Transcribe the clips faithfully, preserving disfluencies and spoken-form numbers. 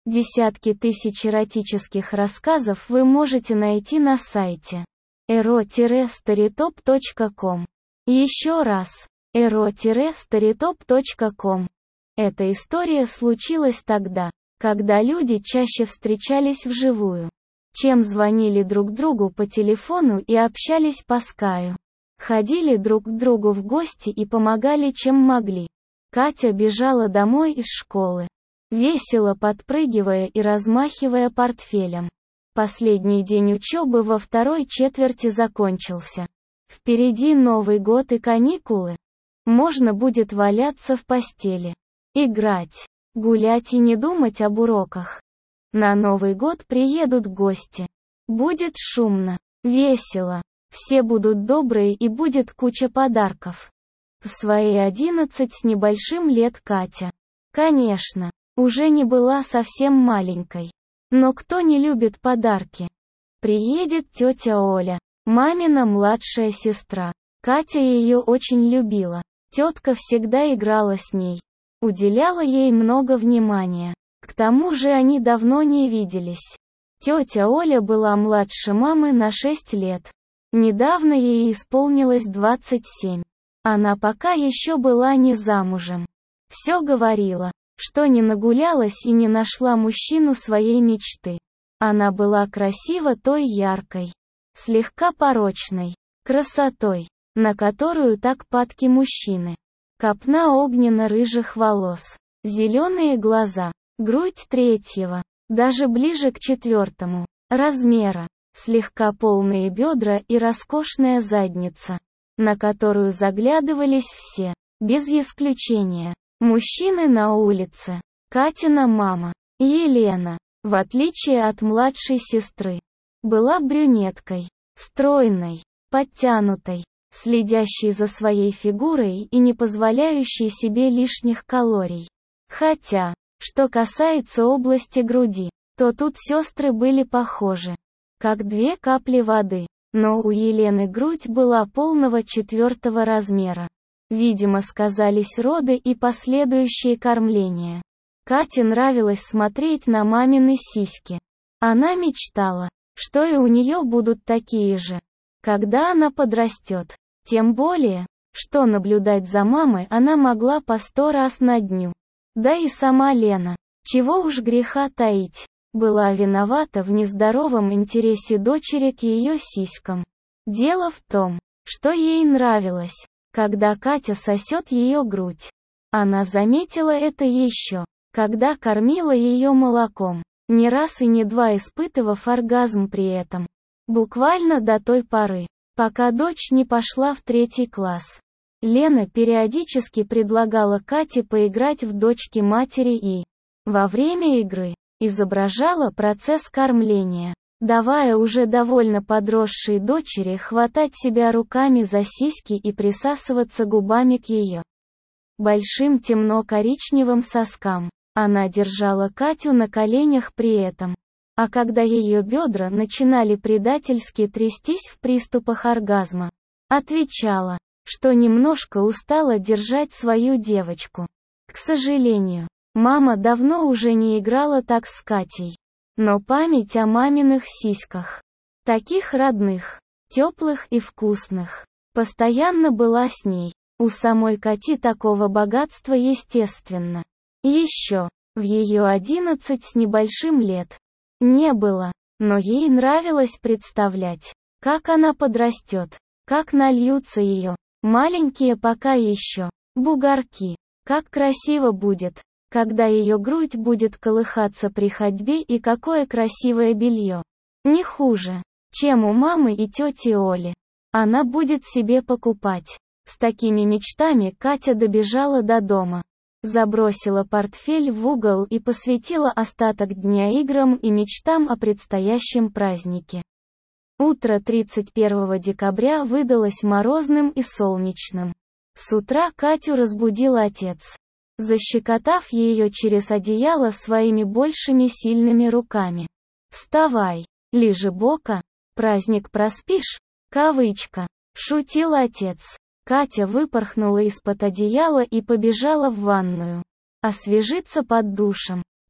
Десятки тысяч эротических рассказов вы можете найти на сайте эро старитоп точка ком. Еще раз, эро старитоп точка ком. Эта история случилась тогда, когда люди чаще встречались вживую, чем звонили друг другу по телефону и общались по скайпу. Ходили друг к другу в гости и помогали чем могли. Катя бежала домой из школы, весело подпрыгивая и размахивая портфелем. Последний день учебы во второй четверти закончился. Впереди Новый год и каникулы. Можно будет валяться в постели, играть, гулять и не думать об уроках. На Новый год приедут гости. Будет шумно, весело, все будут добрые и будет куча подарков. В свои одиннадцать с небольшим лет Катя, конечно, уже не была совсем маленькой. Но кто не любит подарки? Приедет тетя Оля, мамина младшая сестра. Катя ее очень любила. Тетка всегда играла с ней, уделяла ей много внимания. К тому же они давно не виделись. Тетя Оля была младше мамы на шесть лет. Недавно ей исполнилось двадцать семь. Она пока еще была не замужем. Все говорила, что не нагулялась и не нашла мужчину своей мечты. Она была красива той яркой, слегка порочной красотой, на которую так падки мужчины. Копна огненно-рыжих волос, зеленые глаза, грудь третьего, даже ближе к четвертому, размера, слегка полные бедра и роскошная задница, на которую заглядывались все, без исключения. Мужчины на улице. Катина мама, Елена, в отличие от младшей сестры, была брюнеткой, стройной, подтянутой, следящей за своей фигурой и не позволяющей себе лишних калорий. Хотя, что касается области груди, то тут сестры были похожи, как две капли воды, но у Елены грудь была полного четвертого размера. Видимо, сказались роды и последующее кормление. Кате нравилось смотреть на мамины сиськи. Она мечтала, что и у нее будут такие же, когда она подрастет. Тем более, что наблюдать за мамой она могла по сто раз на дню. Да и сама Лена, чего уж греха таить, была виновата в нездоровом интересе дочери к ее сиськам. Дело в том, что ей нравилось, когда Катя сосет ее грудь. Она заметила это еще, когда кормила ее молоком, не раз и не два испытывав оргазм при этом. Буквально до той поры, пока дочь не пошла в третий класс. Лена периодически предлагала Кате поиграть в дочки матери и, во время игры, изображала процесс кормления, давая уже довольно подросшей дочери хватать себя руками за сиськи и присасываться губами к ее большим темно-коричневым соскам. Она держала Катю на коленях при этом. А когда ее бедра начинали предательски трястись в приступах оргазма, отвечала, что немножко устала держать свою девочку. К сожалению, мама давно уже не играла так с Катей. Но память о маминых сиськах, таких родных, теплых и вкусных, постоянно была с ней. У самой Кати такого богатства естественно. Еще, в ее одиннадцать с небольшим лет, не было, но ей нравилось представлять, как она подрастет, как нальются ее, маленькие пока еще, бугорки, как красиво будет, когда ее грудь будет колыхаться при ходьбе и какое красивое белье. Не хуже, чем у мамы и тети Оли. Она будет себе покупать. С такими мечтами Катя добежала до дома. Забросила портфель в угол и посвятила остаток дня играм и мечтам о предстоящем празднике. Утро тридцать первого декабря выдалось морозным и солнечным. С утра Катю разбудил отец, защекотав ее через одеяло своими большими сильными руками. «Вставай, лижи бока, праздник проспишь?» Кавычка. Шутил отец. Катя выпорхнула из-под одеяла и побежала в ванную. Освежиться под душем.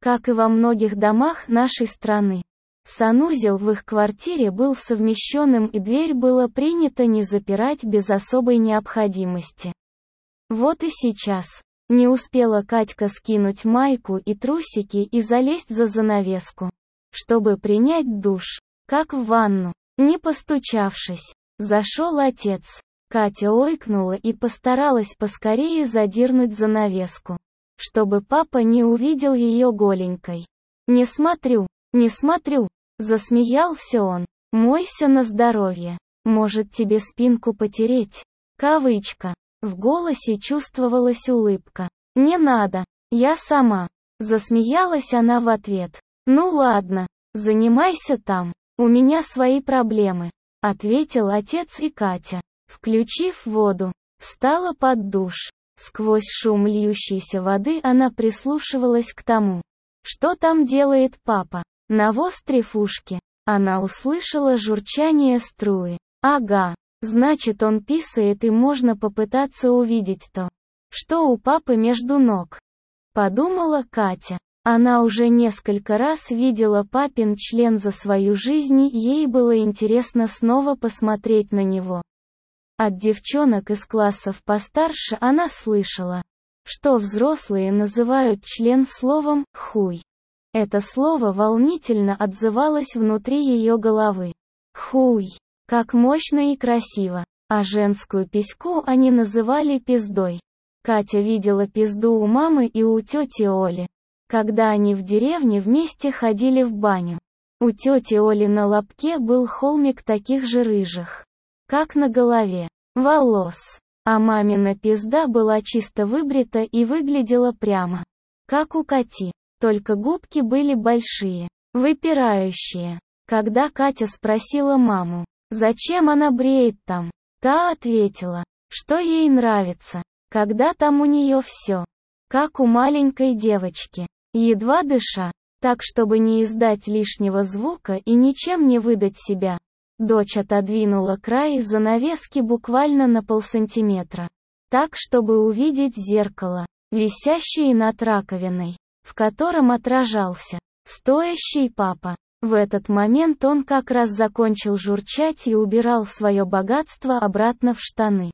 Как и во многих домах нашей страны, санузел в их квартире был совмещенным, и дверь было принято не запирать без особой необходимости. Вот и сейчас. Не успела Катька скинуть майку и трусики и залезть за занавеску, чтобы принять душ, как в ванну, не постучавшись, зашел отец. Катя ойкнула и постаралась поскорее задернуть занавеску, чтобы папа не увидел ее голенькой. «Не смотрю, не смотрю», — засмеялся он. «Мойся на здоровье. Может, тебе спинку потереть?» Кавычка. В голосе чувствовалась улыбка. «Не надо, я сама», — засмеялась она в ответ. «Ну ладно, занимайся там, у меня свои проблемы», — ответил отец, и Катя, включив воду, встала под душ. Сквозь шум льющейся воды она прислушивалась к тому, что там делает папа. Навострив ушки, она услышала журчание струи. Ага, значит, он писает, и можно попытаться увидеть то, что у папы между ног. Подумала Катя. Она уже несколько раз видела папин член за свою жизнь, и ей было интересно снова посмотреть на него. От девчонок из классов постарше она слышала, что взрослые называют член словом «хуй». Это слово волнительно отзывалось внутри ее головы. Хуй. Как мощно и красиво. А женскую письку они называли пиздой. Катя видела пизду у мамы и у тети Оли, когда они в деревне вместе ходили в баню. У тети Оли на лобке был холмик таких же рыжих, как на голове, волос. А мамина пизда была чисто выбрита и выглядела прямо, как у Кати. Только губки были большие, выпирающие. Когда Катя спросила маму, зачем она бреет там, та ответила, что ей нравится, когда там у нее все, как у маленькой девочки, едва дыша, так чтобы не издать лишнего звука и ничем не выдать себя. Дочь отодвинула край занавески буквально на полсантиметра, так чтобы увидеть зеркало, висящее над раковиной, в котором отражался стоящий папа. В этот момент он как раз закончил журчать и убирал свое богатство обратно в штаны.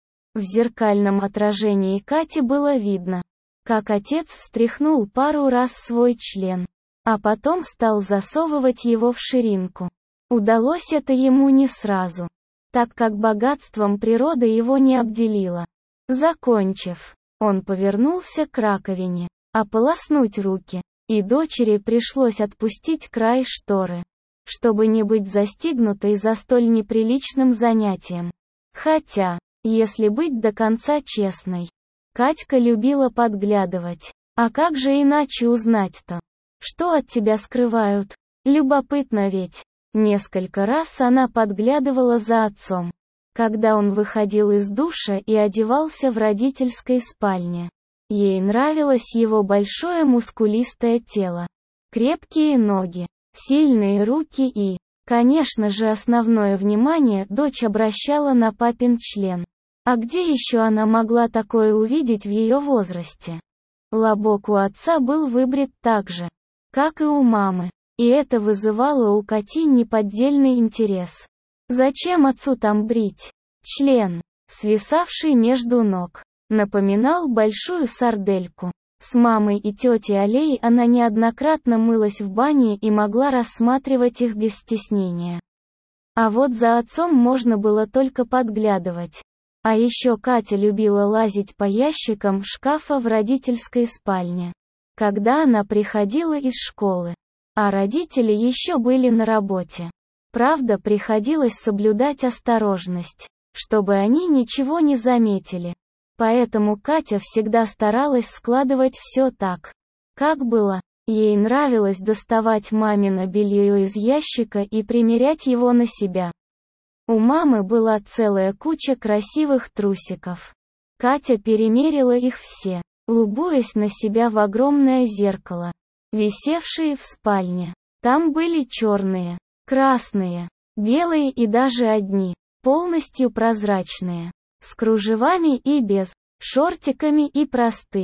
В зеркальном отражении Кати было видно, как отец встряхнул пару раз свой член, а потом стал засовывать его в ширинку. Удалось это ему не сразу, так как богатством природа его не обделила. Закончив, он повернулся к раковине, ополоснуть руки, и дочери пришлось отпустить край шторы, чтобы не быть застигнутой за столь неприличным занятием. Хотя, если быть до конца честной, Катька любила подглядывать. А как же иначе узнать-то, что от тебя скрывают? Любопытно ведь. Несколько раз она подглядывала за отцом, когда он выходил из душа и одевался в родительской спальне. Ей нравилось его большое мускулистое тело, крепкие ноги, сильные руки и, конечно же, основное внимание дочь обращала на папин член. А где еще она могла такое увидеть в ее возрасте? Лобок у отца был выбрит так же, как и у мамы, и это вызывало у Кати неподдельный интерес. Зачем отцу там брить? Член, свисавший между ног, напоминал большую сардельку. С мамой и тетей Алей она неоднократно мылась в бане и могла рассматривать их без стеснения. А вот за отцом можно было только подглядывать. А еще Катя любила лазить по ящикам шкафа в родительской спальне, когда она приходила из школы, а родители еще были на работе. Правда, приходилось соблюдать осторожность, чтобы они ничего не заметили. Поэтому Катя всегда старалась складывать все так, как было. Ей нравилось доставать мамино белье из ящика и примерять его на себя. У мамы была целая куча красивых трусиков. Катя перемерила их все, любуясь на себя в огромное зеркало, висевшее в спальне. Там были черные, красные, белые и даже одни, полностью прозрачные, с кружевами и без, шортиками и простые.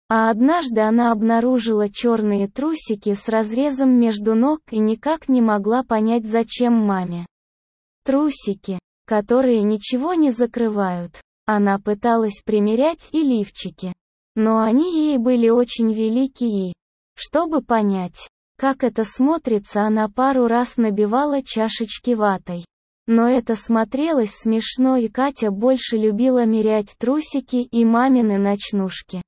А однажды она обнаружила черные трусики с разрезом между ног и никак не могла понять, зачем маме. Трусики, которые ничего не закрывают. Она пыталась примерять и лифчики. Но они ей были очень велики и, чтобы понять, как это смотрится, она пару раз набивала чашечки ватой. Но это смотрелось смешно, и Катя больше любила мерять трусики и мамины ночнушки,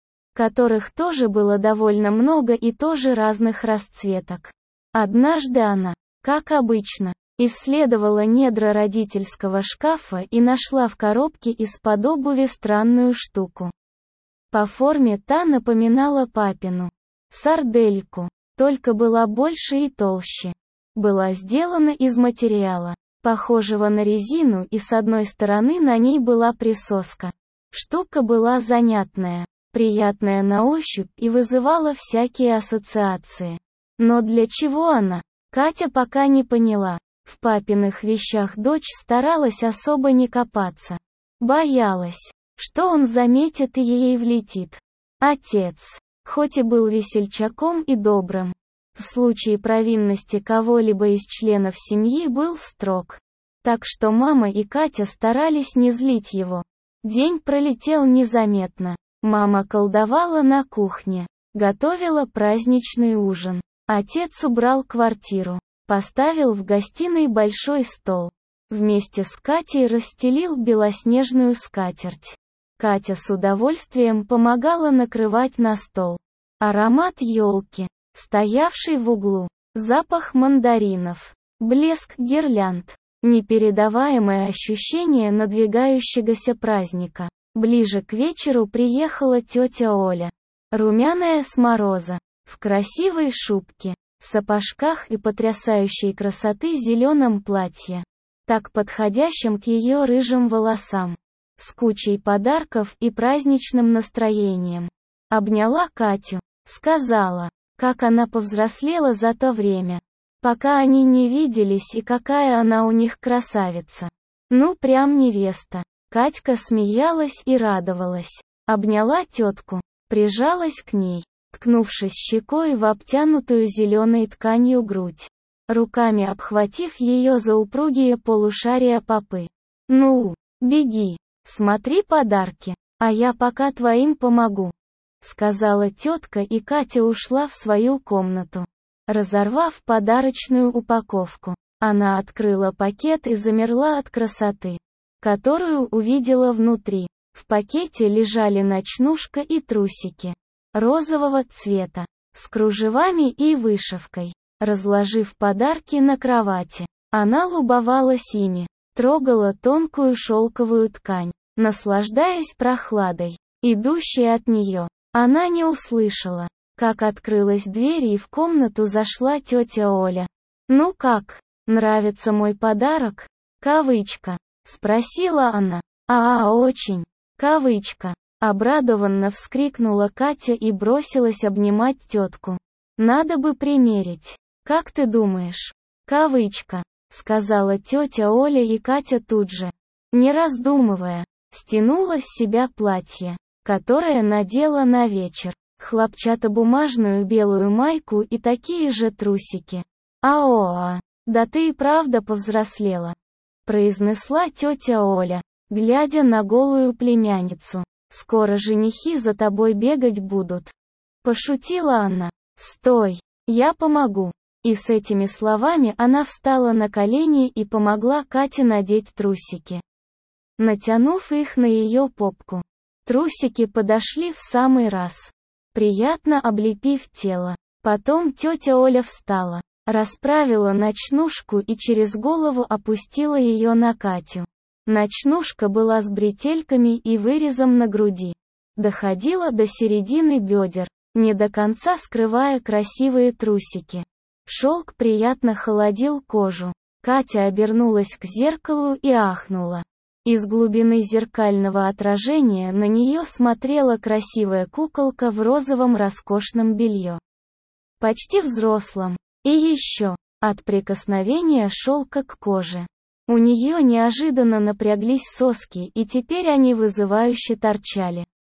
которых тоже было довольно много и тоже разных расцветок. Однажды она, как обычно, исследовала недра родительского шкафа и нашла в коробке из-под обуви странную штуку. По форме та напоминала папину сардельку, только была больше и толще. Была сделана из материала, похожего на резину, и с одной стороны на ней была присоска. Штука была занятная, приятная на ощупь и вызывала всякие ассоциации. Но для чего она, Катя пока не поняла. В папиных вещах дочь старалась особо не копаться. Боялась, что он заметит и ей влетит. Отец, хоть и был весельчаком и добрым, в случае провинности кого-либо из членов семьи был строг. Так что мама и Катя старались не злить его. День пролетел незаметно. Мама колдовала на кухне, готовила праздничный ужин. Отец убрал квартиру, поставил в гостиной большой стол. Вместе с Катей расстелил белоснежную скатерть. Катя с удовольствием помогала накрывать на стол. Аромат елки, стоявший в углу, запах мандаринов, блеск гирлянд, непередаваемое ощущение надвигающегося праздника. Ближе к вечеру приехала тетя Оля, румяная с мороза, в красивой шубке, сапожках и потрясающей красоты зеленом платье, так подходящем к ее рыжим волосам, с кучей подарков и праздничным настроением. Обняла Катю, сказала, как она повзрослела за то время, пока они не виделись, и какая она у них красавица. Ну прям невеста. Катька смеялась и радовалась. Обняла тетку, прижалась к ней, ткнувшись щекой в обтянутую зеленой тканью грудь, руками обхватив ее за упругие полушария попы. «Ну, беги, смотри подарки, а я пока твоим помогу», сказала тетка, и Катя ушла в свою комнату. Разорвав подарочную упаковку, она открыла пакет и замерла от красоты, которую увидела внутри. В пакете лежали ночнушка и трусики розового цвета, с кружевами и вышивкой. Разложив подарки на кровати, она любовалась ими, трогала тонкую шелковую ткань, наслаждаясь прохладой, идущей от нее. Она не услышала, как открылась дверь, и в комнату зашла тетя Оля. «Ну как, нравится мой подарок?» Кавычка. Спросила она. «А, очень. Кавычка». Обрадованно вскрикнула Катя и бросилась обнимать тетку. «Надо бы примерить. Как ты думаешь?» Кавычка. Сказала тетя Оля, и Катя тут же, не раздумывая, стянула с себя платье, которое надела на вечер, хлопчатобумажную белую майку и такие же трусики. «Аоа, да ты и правда повзрослела», произнесла тетя Оля, глядя на голую племянницу. «Скоро женихи за тобой бегать будут». Пошутила она. «Стой, я помогу». И с этими словами она встала на колени и помогла Кате надеть трусики, натянув их на ее попку. Трусики подошли в самый раз, приятно облепив тело. Потом тетя Оля встала, расправила ночнушку и через голову опустила ее на Катю. Ночнушка была с бретельками и вырезом на груди. Доходила до середины бедер, не до конца скрывая красивые трусики. Шелк приятно холодил кожу. Катя обернулась к зеркалу и ахнула. Из глубины зеркального отражения на нее смотрела красивая куколка в розовом роскошном белье. Почти взрослом. И еще, от прикосновения шелка к коже, у нее неожиданно напряглись соски, и теперь они вызывающе торчали.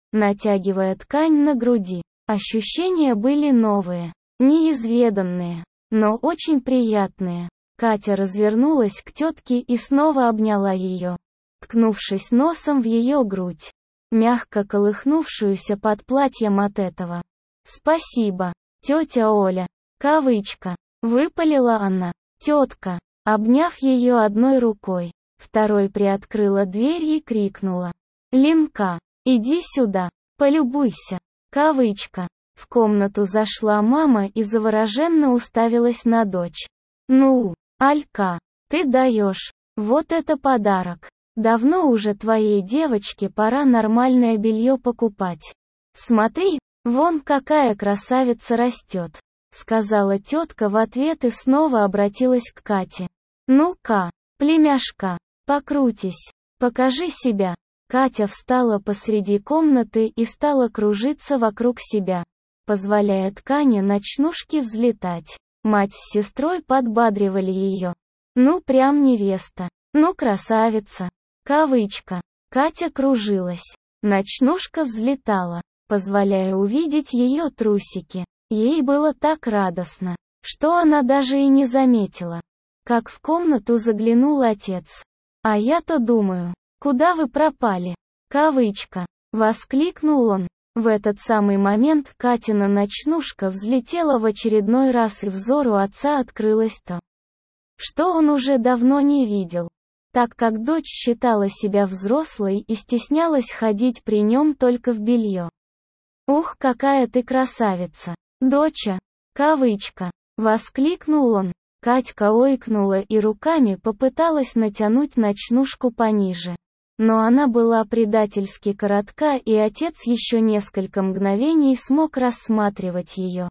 натягивая ткань на груди. Ощущения были новые, неизведанные, но очень приятные. Катя развернулась к тетке и снова обняла ее, ткнувшись носом в ее грудь, мягко колыхнувшуюся под платьем от этого. «Спасибо, тетя Оля», кавычка, выпалила она. Тетка, обняв ее одной рукой, второй приоткрыла дверь и крикнула: «Линка, иди сюда, полюбуйся», кавычка. В комнату зашла мама и завороженно уставилась на дочь. «Ну, Алька, ты даешь, вот это подарок. Давно уже твоей девочке пора нормальное белье покупать. Смотри, вон какая красавица растет», сказала тетка в ответ и снова обратилась к Кате. «Ну-ка, племяшка, покрутись, покажи себя». Катя встала посреди комнаты и стала кружиться вокруг себя, позволяя ткани ночнушки взлетать. Мать с сестрой подбадривали ее. «Ну прям невеста, ну красавица», кавычка. Катя кружилась. Ночнушка взлетала, позволяя увидеть ее трусики. Ей было так радостно, что она даже и не заметила, как в комнату заглянул отец. «А я-то думаю, куда вы пропали?» Кавычка. Воскликнул он. В этот самый момент Катина ночнушка взлетела в очередной раз, и взору отца открылось то, что он уже давно не видел, так как дочь считала себя взрослой и стеснялась ходить при нем только в белье. «Ух, какая ты красавица, доча!» Кавычка. Воскликнул он. Катька ойкнула и руками попыталась натянуть ночнушку пониже. Но она была предательски коротка, и отец еще несколько мгновений смог рассматривать ее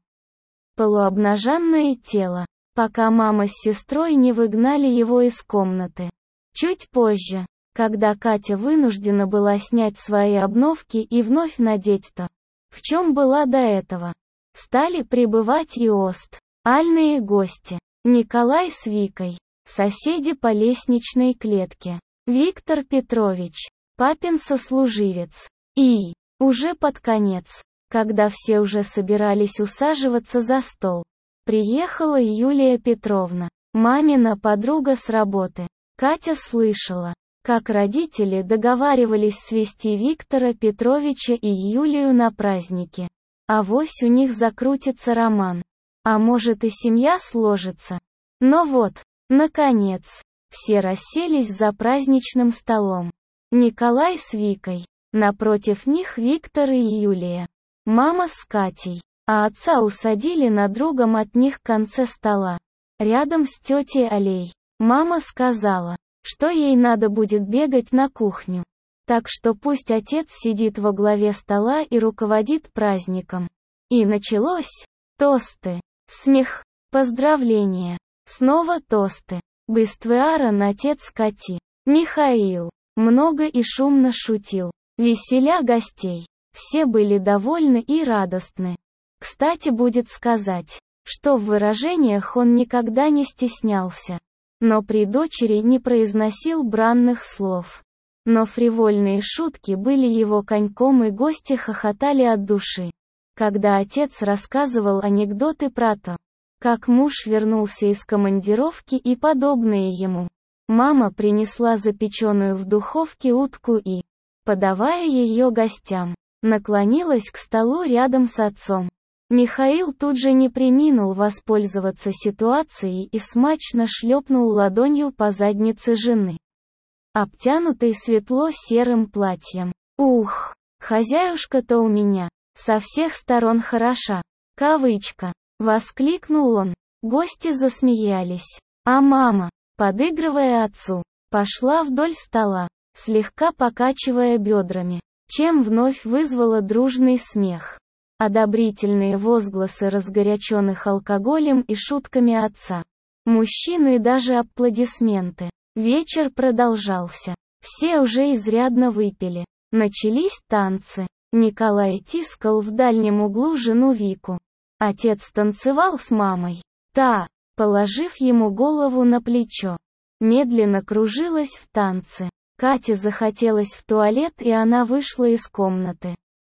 полуобнаженное тело, пока мама с сестрой не выгнали его из комнаты. Чуть позже, когда Катя вынуждена была снять свои обновки и вновь надеть то, в чем была до этого, стали прибывать и ост, альные гости. Николай с Викой, соседи по лестничной клетке, Виктор Петрович, папин сослуживец. И, уже под конец, когда все уже собирались усаживаться за стол, приехала Юлия Петровна, мамина подруга с работы. Катя слышала, как родители договаривались свести Виктора Петровича и Юлию на праздники. Авось у них закрутится роман. А может и семья сложится. Но вот, наконец, все расселись за праздничным столом. Николай с Викой, напротив них Виктор и Юлия, мама с Катей, а отца усадили на другом от них конце стола, рядом с тетей Алей. Мама сказала, что ей надо будет бегать на кухню, так что пусть отец сидит во главе стола и руководит праздником. И началось. Тосты, смех, поздравления, снова тосты. Быствуарен, отец Кати, Михаил, много и шумно шутил, веселя гостей. Все были довольны и радостны. Кстати, будет сказать, что в выражениях он никогда не стеснялся, но при дочери не произносил бранных слов. Но фривольные шутки были его коньком, и гости хохотали от души, когда отец рассказывал анекдоты про то, как муж вернулся из командировки и подобные ему. Мама принесла запеченную в духовке утку и, подавая ее гостям, наклонилась к столу рядом с отцом. Михаил тут же не преминул воспользоваться ситуацией и смачно шлепнул ладонью по заднице жены, обтянутой светло-серым платьем. «Ух, хозяюшка-то у меня со всех сторон хороша», кавычка. Воскликнул он. Гости засмеялись. А мама, подыгрывая отцу, пошла вдоль стола, слегка покачивая бедрами, чем вновь вызвала дружный смех. Одобрительные возгласы разгоряченных алкоголем и шутками отца. Мужчины и даже аплодисменты. Вечер продолжался. Все уже изрядно выпили. Начались танцы. Николай тискал в дальнем углу жену Вику. Отец танцевал с мамой. Та, положив ему голову на плечо, медленно кружилась в танце. Кате захотелось в туалет, и она вышла из комнаты.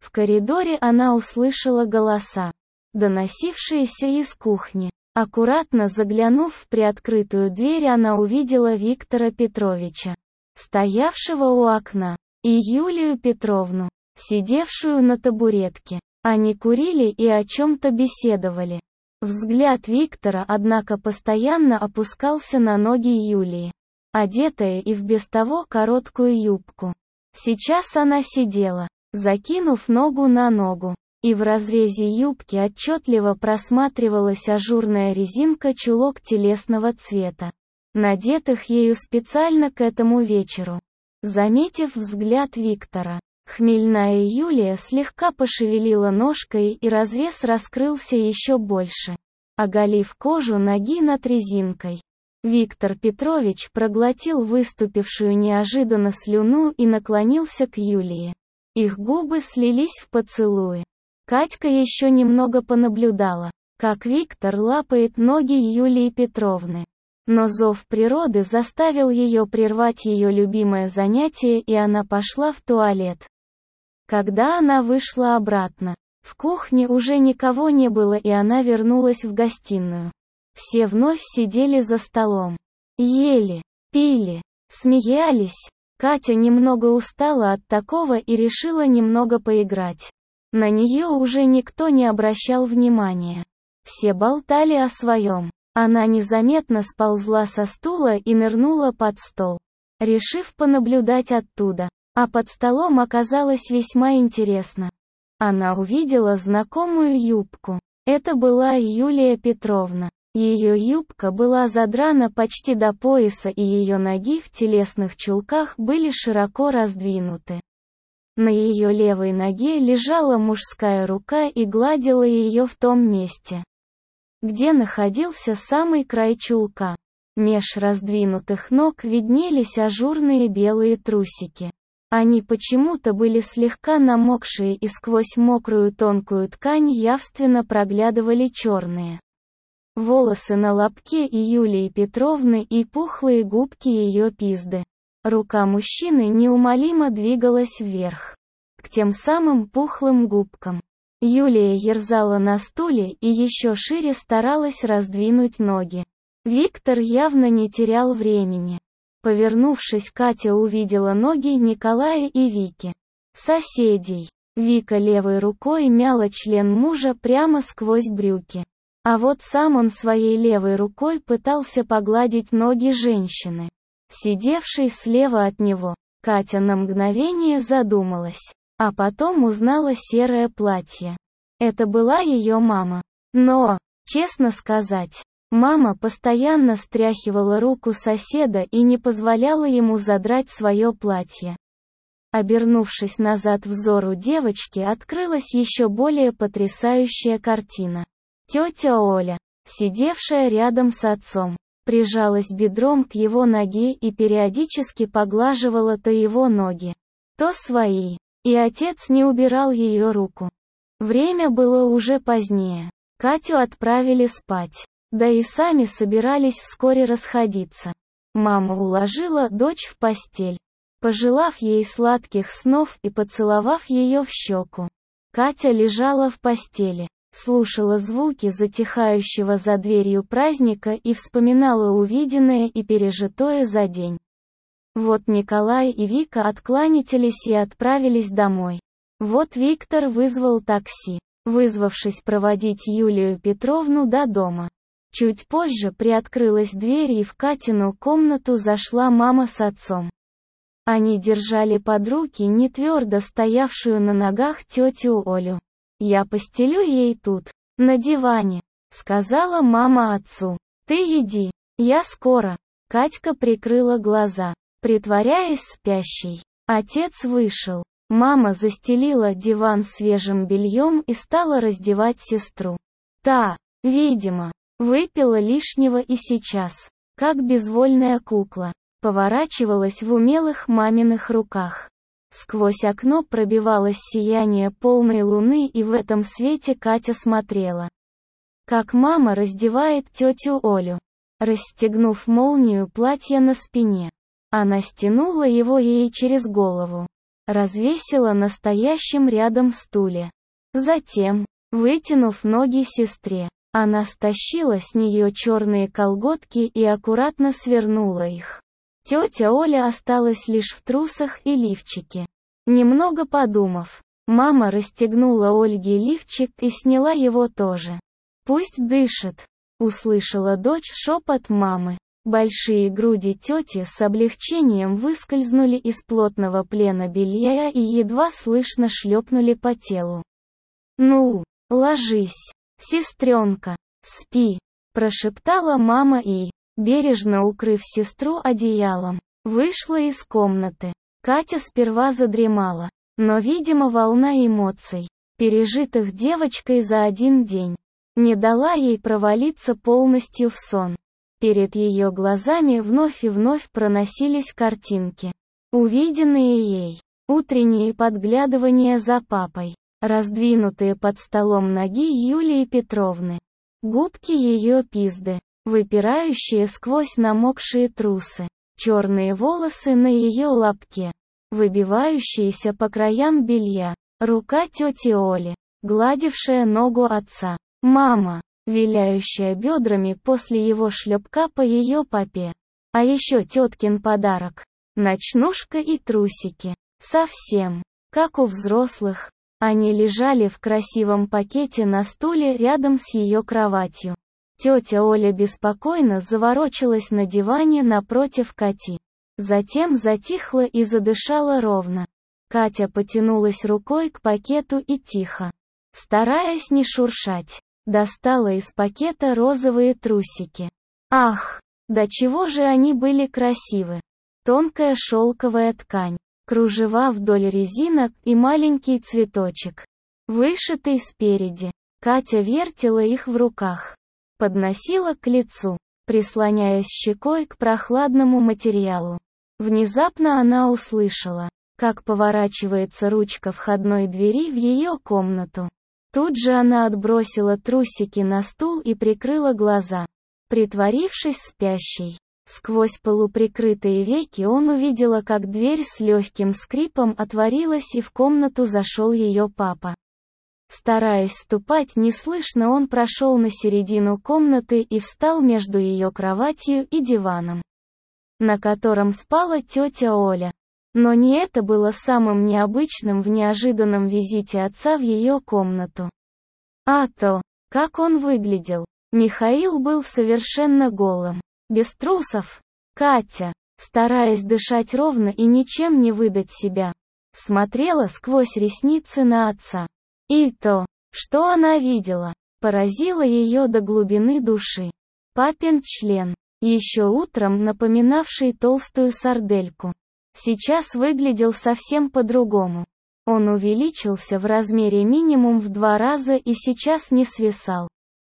В коридоре она услышала голоса, доносившиеся из кухни. Аккуратно заглянув в приоткрытую дверь, она увидела Виктора Петровича, стоявшего у окна, и Юлию Петровну, сидевшую на табуретке. Они курили и о чем-то беседовали. Взгляд Виктора, однако, постоянно опускался на ноги Юлии, одетая и в без того короткую юбку. Сейчас она сидела, закинув ногу на ногу, и в разрезе юбки отчетливо просматривалась ажурная резинка чулок телесного цвета, надетых ею специально к этому вечеру. Заметив взгляд Виктора, хмельная Юлия слегка пошевелила ножкой, и разрез раскрылся еще больше, оголив кожу ноги над резинкой. Виктор Петрович проглотил выступившую неожиданно слюну и наклонился к Юлии. Их губы слились в поцелуе. Катька еще немного понаблюдала, как Виктор лапает ноги Юлии Петровны. Но зов природы заставил ее прервать ее любимое занятие, и она пошла в туалет. Когда она вышла обратно, в кухне уже никого не было, и она вернулась в гостиную. Все вновь сидели за столом. Ели, пили, смеялись. Катя немного устала от такого и решила немного поиграть. На нее уже никто не обращал внимания. Все болтали о своем. Она незаметно сползла со стула и нырнула под стол, решив понаблюдать оттуда. А под столом оказалось весьма интересно. Она увидела знакомую юбку. Это была Юлия Петровна. Ее юбка была задрана почти до пояса, и ее ноги в телесных чулках были широко раздвинуты. На ее левой ноге лежала мужская рука и гладила ее в том месте, где находился самый край чулка. Меж раздвинутых ног виднелись ажурные белые трусики. Они почему-то были слегка намокшие, и сквозь мокрую тонкую ткань явственно проглядывали черные волосы на лобке и Юлии Петровны и пухлые губки ее пизды. Рука мужчины неумолимо двигалась вверх, к тем самым пухлым губкам. Юлия ерзала на стуле и еще шире старалась раздвинуть ноги. Виктор явно не терял времени. Повернувшись, Катя увидела ноги Николая и Вики, соседей. Вика левой рукой мяла член мужа прямо сквозь брюки. А вот сам он своей левой рукой пытался погладить ноги женщины, сидевшей слева от него. Катя на мгновение задумалась, а потом узнала серое платье. Это была ее мама. Но, честно сказать, мама постоянно стряхивала руку соседа и не позволяла ему задрать свое платье. Обернувшись назад взору девочки, открылась еще более потрясающая картина. Тетя Оля, сидевшая рядом с отцом, прижалась бедром к его ноге и периодически поглаживала то его ноги, то свои, и отец не убирал ее руку. Время было уже позднее. Катю отправили спать, да и сами собирались вскоре расходиться. Мама уложила дочь в постель, пожелав ей сладких снов и поцеловав ее в щеку. Катя лежала в постели, слушала звуки затихающего за дверью праздника и вспоминала увиденное и пережитое за день. Вот Николай и Вика откланялись и отправились домой. Вот Виктор вызвал такси, вызвавшись проводить Юлию Петровну до дома. Чуть позже приоткрылась дверь, и в Катину комнату зашла мама с отцом. Они держали под руки не твердо стоявшую на ногах тетю Олю. «Я постелю ей тут, на диване», — сказала мама отцу. «Ты иди, я скоро». Катька прикрыла глаза, притворяясь спящей. Отец вышел. Мама застелила диван свежим бельем и стала раздевать сестру. Та, видимо, выпила лишнего и сейчас, как безвольная кукла, поворачивалась в умелых маминых руках. Сквозь окно пробивалось сияние полной луны, и в этом свете Катя смотрела, как мама раздевает тетю Олю. Расстегнув молнию платья на спине, она стянула его ей через голову. развесила на стоящем рядом стуле. Затем, вытянув ноги сестре, она стащила с нее черные колготки и аккуратно свернула их. Тетя Оля осталась лишь в трусах и лифчике. Немного подумав, мама расстегнула Ольге лифчик и сняла его тоже. «Пусть дышит», — услышала дочь шепот мамы. Большие груди тети с облегчением выскользнули из плотного плена белья и едва слышно шлепнули по телу. «Ну, ложись, сестренка, спи», — прошептала мама и, бережно укрыв сестру одеялом, вышла из комнаты. Катя сперва задремала, но, видимо, волна эмоций, пережитых девочкой за один день, не дала ей провалиться полностью в сон. Перед ее глазами вновь и вновь проносились картинки, увиденные ей, утренние подглядывания за папой, раздвинутые под столом ноги Юлии Петровны, губки ее пизды, выпирающие сквозь намокшие трусы, черные волосы на ее лобке, выбивающиеся по краям белья, рука тети Оли, гладившая ногу отца, мама, виляющая бедрами после его шлепка по ее попе. А еще теткин подарок, ночнушка и трусики, совсем, как у взрослых. Они лежали в красивом пакете на стуле рядом с ее кроватью. Тетя Оля беспокойно заворочилась на диване напротив Кати. Затем затихла и задышала ровно. Катя потянулась рукой к пакету и тихо, стараясь не шуршать, достала из пакета розовые трусики. Ах, да чего же они были красивы! Тонкая шелковая ткань, кружева вдоль резинок и маленький цветочек, вышитый спереди. Катя вертела их в руках, подносила к лицу, прислоняясь щекой к прохладному материалу. Внезапно она услышала, как поворачивается ручка входной двери в ее комнату. Тут же она отбросила трусики на стул и прикрыла глаза, притворившись спящей. Сквозь полуприкрытые веки он увидела, как дверь с легким скрипом отворилась и в комнату зашел ее папа. Стараясь ступать неслышно, он прошел на середину комнаты и встал между ее кроватью и диваном, на котором спала тетя Оля. Но не это было самым необычным в неожиданном визите отца в ее комнату. А то, как он выглядел. Михаил был совершенно голым, без трусов. Катя, стараясь дышать ровно и ничем не выдать себя, смотрела сквозь ресницы на отца. И то, что она видела, поразило ее до глубины души. Папин член, еще утром напоминавший толстую сардельку, сейчас выглядел совсем по-другому. Он увеличился в размере минимум в два раза и сейчас не свисал,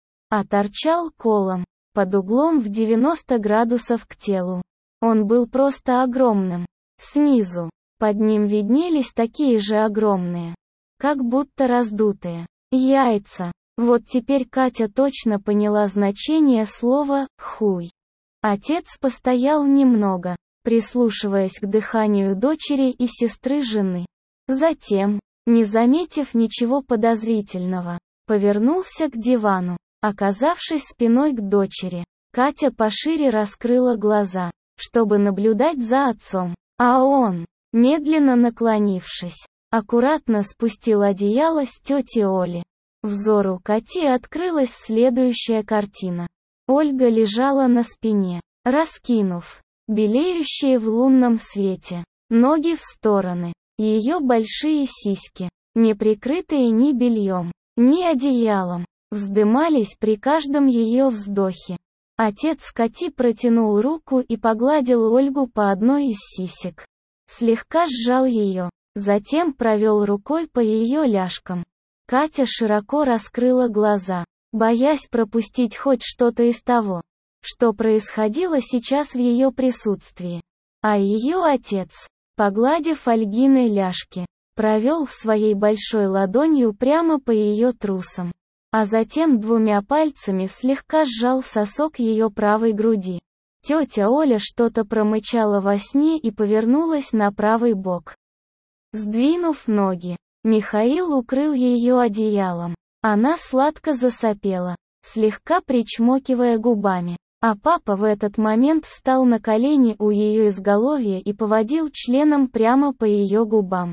а торчал колом, под углом в девяносто градусов к телу. Он был просто огромным. Снизу, под ним виднелись такие же огромные, как будто раздутые, яйца. Вот теперь Катя точно поняла значение слова «хуй». Отец постоял немного, прислушиваясь к дыханию дочери и сестры жены. Затем, не заметив ничего подозрительного, повернулся к дивану. Оказавшись спиной к дочери, Катя пошире раскрыла глаза, чтобы наблюдать за отцом. А он, медленно наклонившись, аккуратно спустил одеяло с тети Оли. Взору Кати открылась следующая картина. Ольга лежала на спине, раскинув белеющие в лунном свете ноги в стороны. Ее большие сиськи, не прикрытые ни бельем, ни одеялом, вздымались при каждом ее вздохе. Отец Кати протянул руку и погладил Ольгу по одной из сисек. Слегка сжал ее, затем провел рукой по ее ляжкам. Катя широко раскрыла глаза, боясь пропустить хоть что-то из того, что происходило сейчас в ее присутствии. А ее отец, погладив Ольгины ляжки, провел своей большой ладонью прямо по ее трусам, а затем двумя пальцами слегка сжал сосок ее правой груди. Тетя Оля что-то промычала во сне и повернулась на правый бок. Сдвинув ноги, Михаил укрыл ее одеялом. Она сладко засопела, слегка причмокивая губами. А папа в этот момент встал на колени у ее изголовья и поводил членом прямо по ее губам.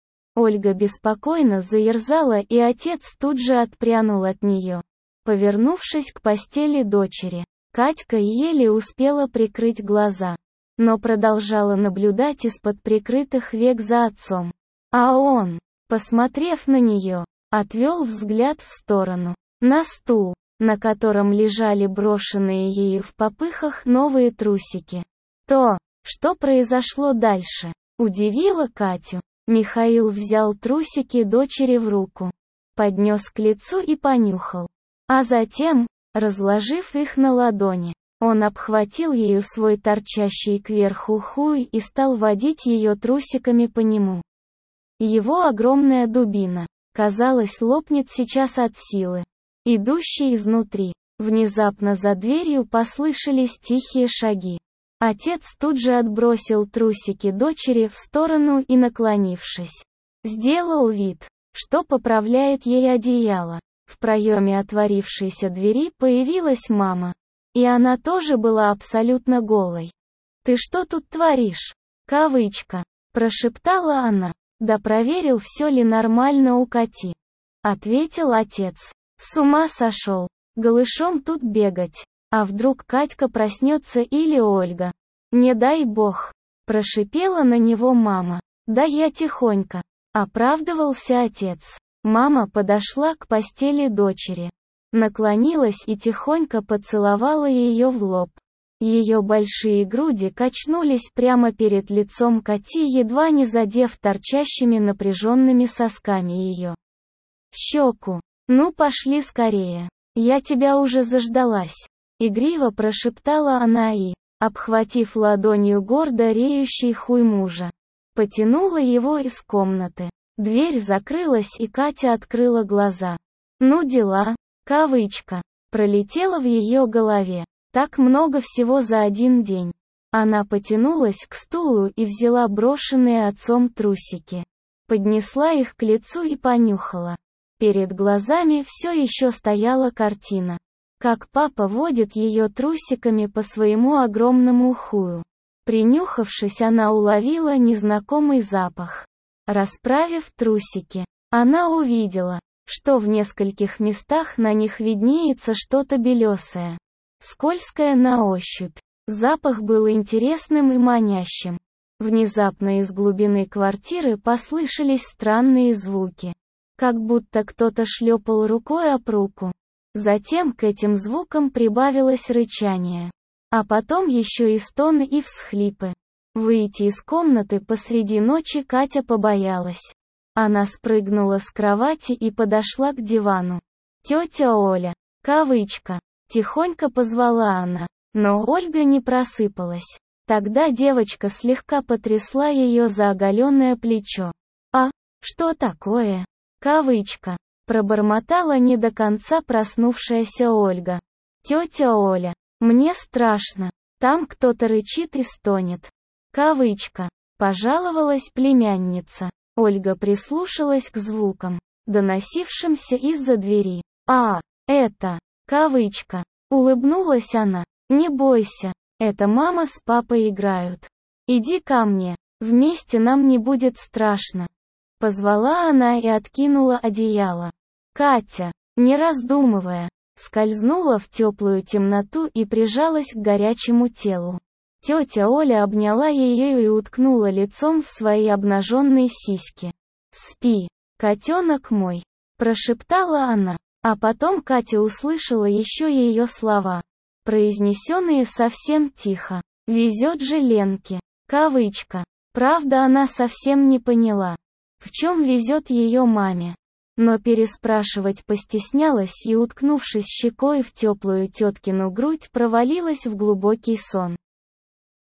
Ольга беспокойно заерзала, и отец тут же отпрянул от нее. Повернувшись к постели дочери, Катька еле успела прикрыть глаза, но продолжала наблюдать из-под прикрытых век за отцом. А он, посмотрев на нее, отвел взгляд в сторону, на стул, на котором лежали брошенные ею в попыхах новые трусики. То, что произошло дальше, удивило Катю. Михаил взял трусики дочери в руку, поднес к лицу и понюхал. А затем, разложив их на ладони, он обхватил ею свой торчащий кверху хуй и стал водить ее трусиками по нему. Его огромная дубина, казалось, лопнет сейчас от силы, идущей изнутри. Внезапно за дверью послышались тихие шаги. Отец тут же отбросил трусики дочери в сторону и, наклонившись, сделал вид, что поправляет ей одеяло. В проеме отворившейся двери появилась мама. И она тоже была абсолютно голой. «Ты что тут творишь?» Кавычка. Прошептала она. «Да проверил, все ли нормально у Кати», ответил отец. «С ума сошел. Голышом тут бегать. А вдруг Катька проснется или Ольга? Не дай бог», прошипела на него мама. «Да я тихонько», оправдывался отец. Мама подошла к постели дочери, наклонилась и тихонько поцеловала ее в лоб. Ее большие груди качнулись прямо перед лицом Кати, едва не задев торчащими напряженными сосками ее щеку. «Ну пошли скорее. Я тебя уже заждалась», игриво прошептала она и, обхватив ладонью гордо реющий хуй мужа, потянула его из комнаты. Дверь закрылась, и Катя открыла глаза. «Ну дела», кавычка, пролетела в ее голове. Так много всего за один день. Она потянулась к стулу и взяла брошенные отцом трусики. Поднесла их к лицу и понюхала. Перед глазами все еще стояла картина. Как папа водит ее трусиками по своему огромному хую. Принюхавшись, она уловила незнакомый запах. Расправив трусики, она увидела, что в нескольких местах на них виднеется что-то белесое, скользкое на ощупь. Запах был интересным и манящим. Внезапно из глубины квартиры послышались странные звуки, как будто кто-то шлепал рукой об руку. Затем к этим звукам прибавилось рычание, а потом еще и стоны и всхлипы. Выйти из комнаты посреди ночи Катя побоялась. Она спрыгнула с кровати и подошла к дивану. «Тетя Оля», кавычка, тихонько позвала она, но Ольга не просыпалась. Тогда девочка слегка потрясла ее за оголенное плечо. «А, что такое?» Кавычка, пробормотала не до конца проснувшаяся Ольга. «Тетя Оля, мне страшно, там кто-то рычит и стонет». Кавычка, пожаловалась племянница. Ольга прислушалась к звукам, доносившимся из-за двери. «А, это», кавычка, улыбнулась она. «Не бойся, это мама с папой играют. Иди ко мне, вместе нам не будет страшно». Позвала она и откинула одеяло. Катя, не раздумывая, скользнула в теплую темноту и прижалась к горячему телу. Тетя Оля обняла ее и уткнула лицом в свои обнаженные сиськи. «Спи, котенок мой», прошептала она. А потом Катя услышала еще ее слова, произнесенные совсем тихо. «Везет же Ленке», кавычка. Правда, она совсем не поняла, в чем везет ее маме. Но переспрашивать постеснялась и, уткнувшись щекой в теплую теткину грудь, провалилась в глубокий сон.